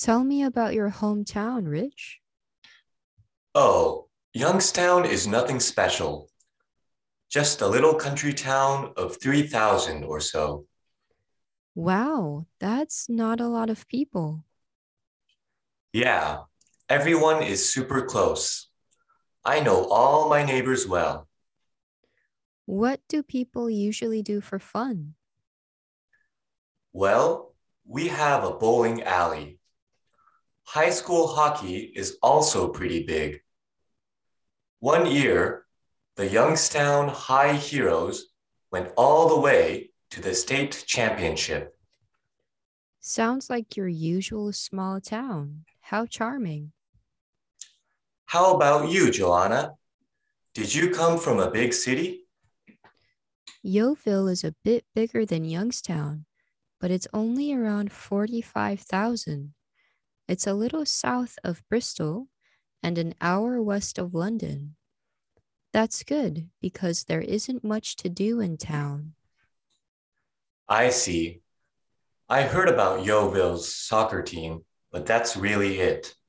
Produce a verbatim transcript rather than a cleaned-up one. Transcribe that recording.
Tell me about your hometown, Rich. Oh, Youngstown is nothing special, just a little country town of three thousand or so. Wow, that's not a lot of people. Yeah, everyone is super close. I know all my neighbors well. What do people usually do for fun? Well, we have a bowling alley. High school hockey is also pretty big. One year, the Youngstown High Heroes went all the way to the state championship. Sounds like your usual small town. How charming. How about you, Joanna? Did you come from a big city? Yeovil is a bit bigger than Youngstown, but it's only around forty-five thousand. It's a little south of Bristol and an hour west of London. That's good because there isn't much to do in town. I see. I heard about Yeovil's soccer team, but that's really it.